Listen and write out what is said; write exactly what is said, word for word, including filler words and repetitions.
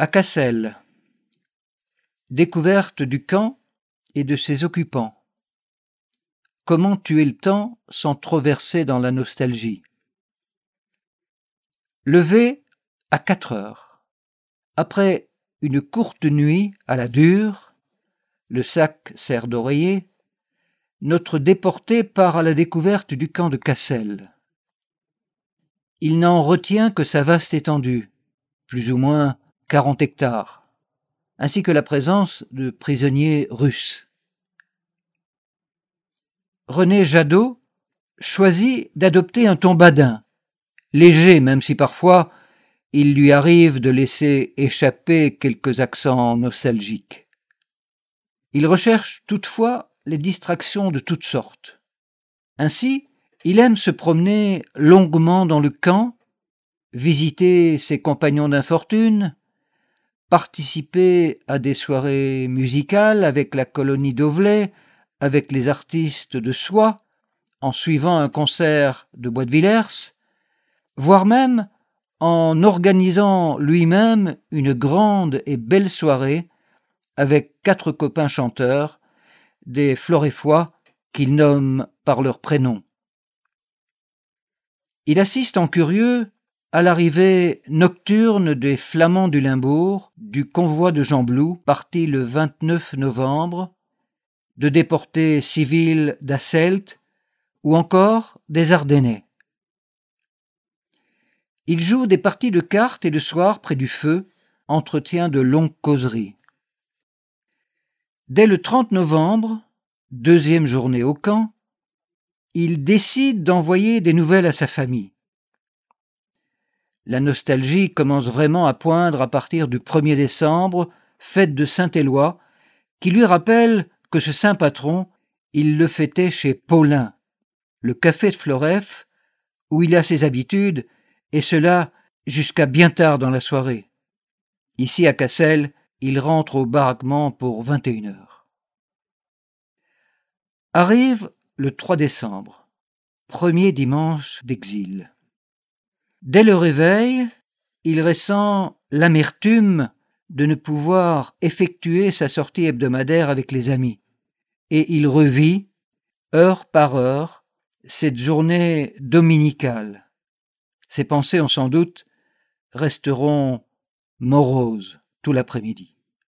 À Cassel. Découverte du camp et de ses occupants. Comment tuer le temps sans trop verser dans la nostalgie. Levé à quatre heures. Après une courte nuit à la dure, le sac sert d'oreiller, notre déporté part à la découverte du camp de Cassel. Il n'en retient que sa vaste étendue, plus ou moins quarante hectares, ainsi que la présence de prisonniers russes. René Jadot choisit d'adopter un ton badin, léger même si parfois il lui arrive de laisser échapper quelques accents nostalgiques. Il recherche toutefois les distractions de toutes sortes. Ainsi, il aime se promener longuement dans le camp, visiter ses compagnons d'infortune, participer à des soirées musicales avec la colonie d'Auvelais, avec les artistes de Soie, en suivant un concert de Bois de Villers, voire même en organisant lui-même une grande et belle soirée avec quatre copains chanteurs, des Floréfois qu'il nomme par leur prénom. Il assiste en curieux à l'arrivée nocturne des Flamands du Limbourg, du convoi de Jean Blou, parti le vingt-neuf novembre, de déportés civils d'Asselt ou encore des Ardennais. Il joue des parties de cartes et le soir, près du feu, entretient de longues causeries. Dès le trente novembre, deuxième journée au camp, il décide d'envoyer des nouvelles à sa famille. La nostalgie commence vraiment à poindre à partir du premier décembre, fête de Saint-Éloi, qui lui rappelle que ce saint patron, il le fêtait chez Paulin, le café de Floreffe, où il a ses habitudes, et cela jusqu'à bien tard dans la soirée. Ici à Cassel, il rentre au baraquement pour vingt et une heures. Arrive le trois décembre, premier dimanche d'exil. Dès le réveil, il ressent l'amertume de ne pouvoir effectuer sa sortie hebdomadaire avec les amis, et il revit, heure par heure, cette journée dominicale. Ses pensées, on sans doute, resteront moroses tout l'après-midi.